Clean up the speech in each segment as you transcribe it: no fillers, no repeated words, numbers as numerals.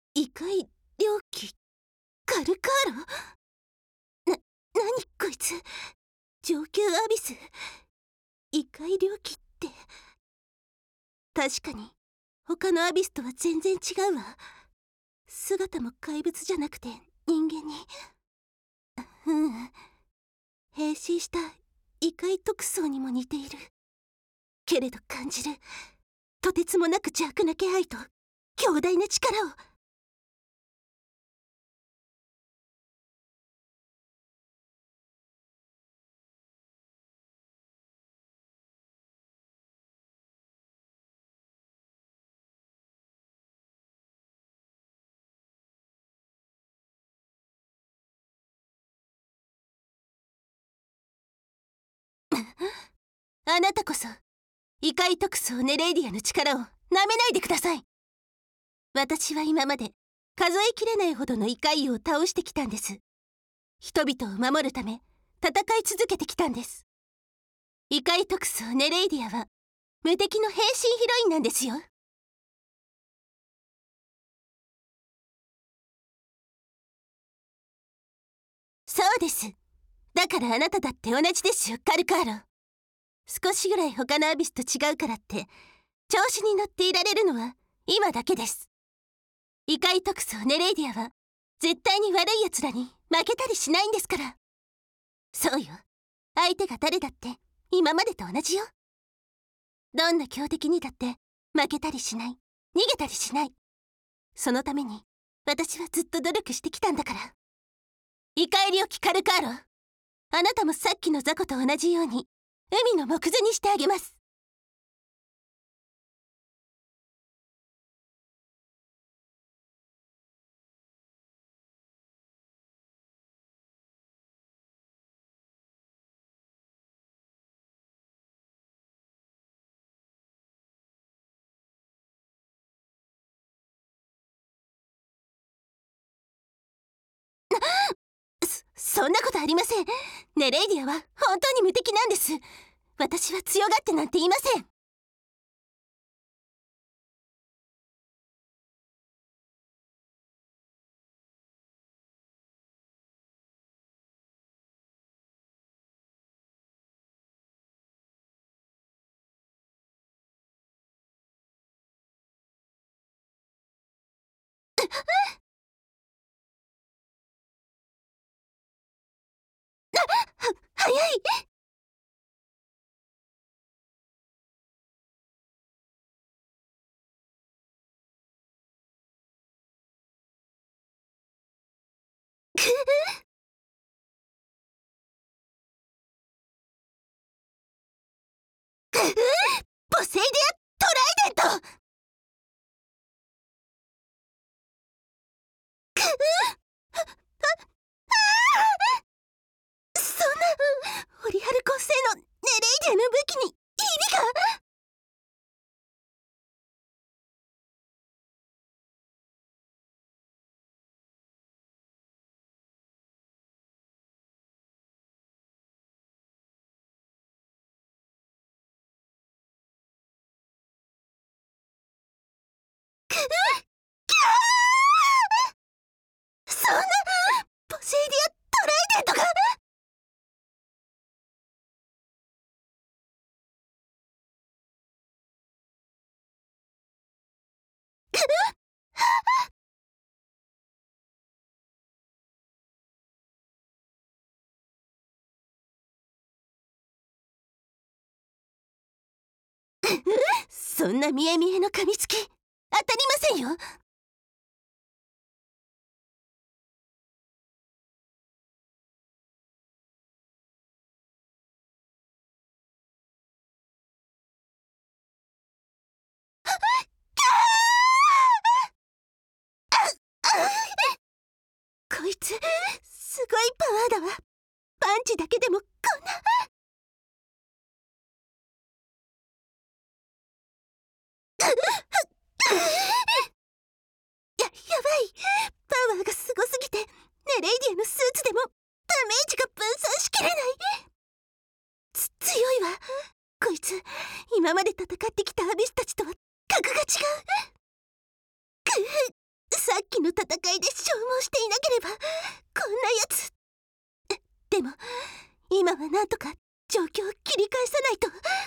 異界猟奇カルカーロ。何こいつ。上級アビス異界猟奇って。確かに他のアビスとは全然違うわ。姿も怪物じゃなくて人間に。変身した異界特捜にも似ている。けれど感じるとてつもなく邪悪な気配と強大な力を。あなたこそ異界特捜ネレイディアの力をなめないでください。私は今まで数えきれないほどの異界を倒してきたんです。人々を守るため戦い続けてきたんです。異界特捜ネレイディアは無敵の変身ヒロインなんですよ。そうです。だからあなただって同じですよ、カルカーロ。少しぐらい他のアビスと違うからって調子に乗っていられるのは今だけです。異界特捜ネレイディアは絶対に悪い奴らに負けたりしないんですから。そうよ、相手が誰だって今までと同じよ。どんな強敵にだって負けたりしない、逃げたりしない。そのために私はずっと努力してきたんだから。異界猟奇カルカーロ、あなたもさっきの雑魚と同じように海の藻くずにしてあげます。そんなことありません。ネレイディアは本当に無敵なんです。私は強がってなんて言いません。早い。ポセイデアトライデント。そんなオリハルコ製のネレイディアの武器に意味が。そんなポセイディアトライデントが。そんな見え見えの噛みつき当たりませんよ。こいつすごいパワーだわ。パンチだけでもこんな。やばい。パワーがすごすぎてネレイディアのスーツでもダメージが分散しきれない。強いわ。こいつ今まで戦ってきたアビスたちとは格が違う。さっきの戦いで消耗していなければこんなやつ。でも今はなんとか状況を切り返さないと。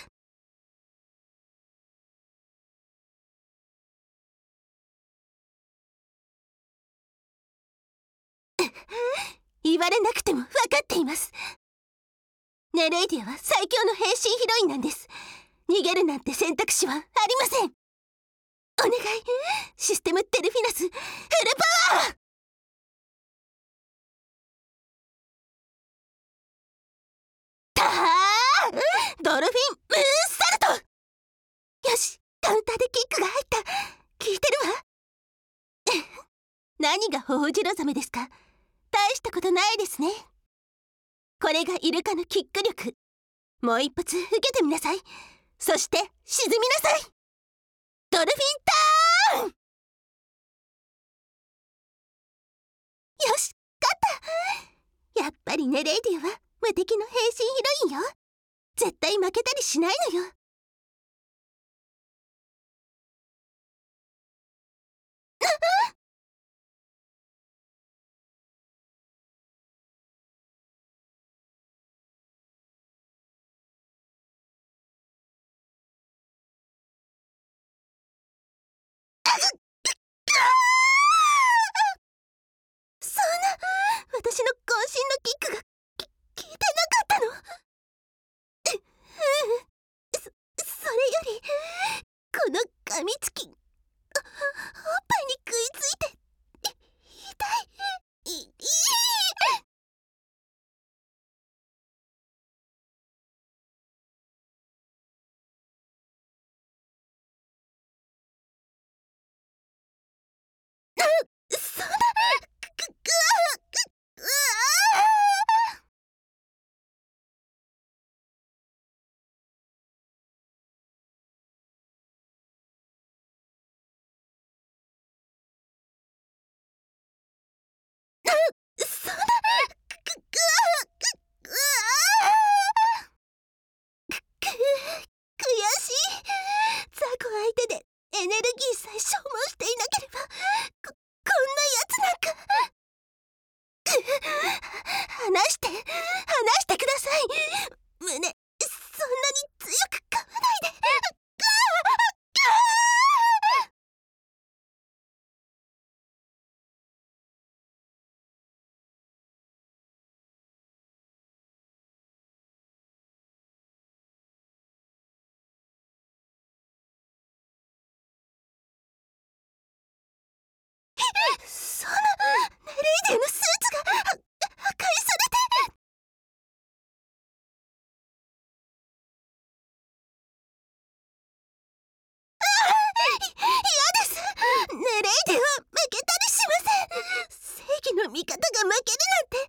言われなくても分かっています。ネレイディアは最強の変身ヒロインなんです。逃げるなんて選択肢はありません。お願い、システムデルフィナスフルパワー。ドルフィンムーンサルト。よし、カウンターでキックが入った。効いてるわ。何がホホジロザメですか。大したことないですね。これがイルカのキック力。もう一発受けてみなさい。そして沈みなさい。ドルフィンターン。よし、勝った。やっぱりネレイディアは無敵の変身ヒロインよ。絶対負けたりしないのよ。そんな、私の渾身のキックが効いてなかったの。それよりこの噛みつき、おっぱいに食いついて痛い。そんな、うわそんな、うわ悔しい。ザコ相手でエネルギーさえ消耗していなければこんなやつなんか。離してください。胸、そんなに強く噛まないで。そんな、ネレイディアのスーツが破壊されて。嫌です。ネレイディアは負けたりしません。正義の味方が負けるなんて